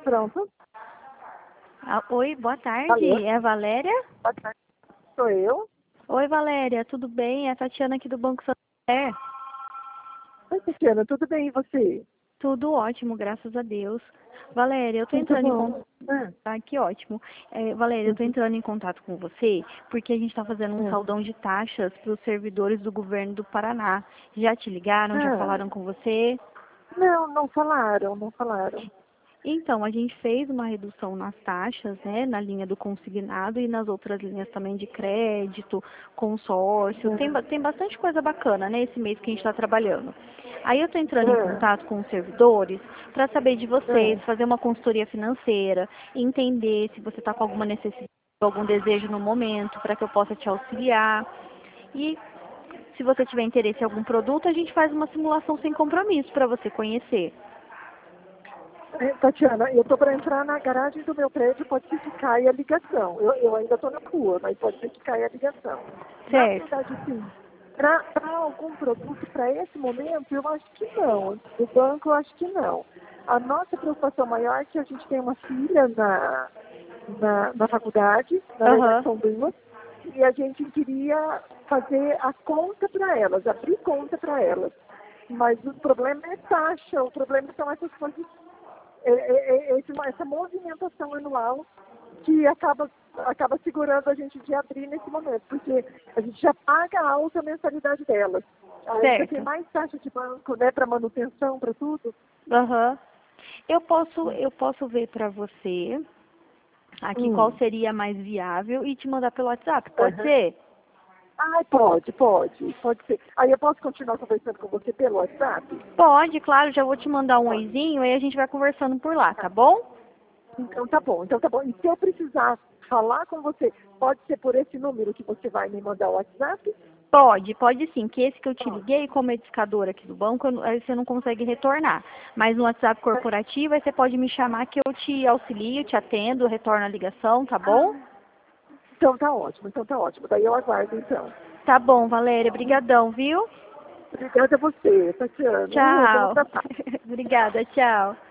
Pronto. Oi, boa tarde. Alô? É a Valéria? Boa tarde. Sou eu. Oi, Valéria, tudo bem? É a Tatiana aqui do Banco Santander. Oi, Tatiana, tudo bem e você? Tudo ótimo, graças a Deus. Valéria, eu tô Tudo entrando em contato. bom. Ah, que ótimo. Valéria, eu tô Uhum. entrando em contato com você porque a gente está fazendo um saldão de taxas para os servidores do governo do Paraná. Já te ligaram? Já Ah, falaram com você? não falaram, não falaram. Então, a gente fez uma redução nas taxas, né, na linha do consignado e nas outras linhas também de crédito, consórcio. Tem bastante coisa bacana, né, esse mês que a gente está trabalhando. Aí eu estou entrando em Ah, contato com os servidores para saber de vocês, ah, fazer uma consultoria financeira, entender se você está com alguma necessidade, algum desejo no momento, para que eu possa te auxiliar. E se você tiver interesse em algum produto, a gente faz uma simulação sem compromisso para você conhecer. Tatiana, eu estou para entrar na garagem do meu prédio, pode ser que caia a ligação. Eu ainda estou na rua, mas pode ser que caia a ligação. Na Certo? verdade, sim, para algum produto, para esse momento, eu acho que não. Do banco, eu acho que não. A nossa preocupação maior é que a gente tem uma filha na faculdade, na verdade Aham. são duas, e a gente queria fazer a conta para elas, abrir conta para elas. Mas o problema é taxa, o problema são essas coisas, essa movimentação anual que acaba segurando a gente de abrir nesse momento, porque a gente já paga a alta mensalidade delas. Ainda tem Certo. mais taxa de banco, né, para manutenção, para tudo. Aham. Eu posso ver para você aqui qual Hum. seria mais viável e te mandar pelo WhatsApp, pode Aham. ser? Ai, pode ser. Aí eu posso continuar conversando com você pelo WhatsApp? Pode, claro, já vou te mandar um Pode. oizinho, aí a gente vai conversando por lá, tá bom? Então tá bom, então tá bom. E se eu precisar falar com você, pode ser por esse número que você vai me mandar o WhatsApp? Pode sim, que esse que eu te Pode. liguei, como é discador aqui do banco, aí você não consegue retornar. Mas no WhatsApp corporativo, aí você pode me chamar que eu te auxilio, te atendo, retorno a ligação, tá bom? Ah, então tá ótimo, então tá ótimo. Daí eu aguardo então. Tá bom, Valéria, brigadão, viu? Obrigada a você, Tatiana. Bom Tchau. trabalho. Obrigada, tchau.